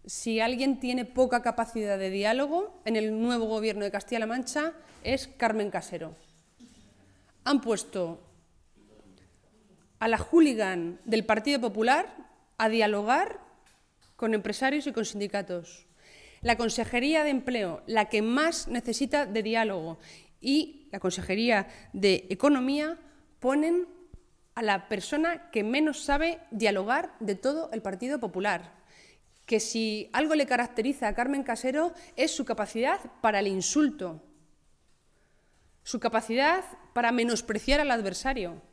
si alguien tiene poca capacidad de diálogo en el nuevo gobierno de Castilla-La Mancha es Carmen Casero. Han puesto a la hooligan del Partido Popular a dialogar con empresarios y con sindicatos. La Consejería de Empleo, la que más necesita de diálogo, y la Consejería de Economía ponen a la persona que menos sabe dialogar de todo el Partido Popular. Que si algo le caracteriza a Carmen Casero es su capacidad para el insulto, su capacidad para menospreciar al adversario.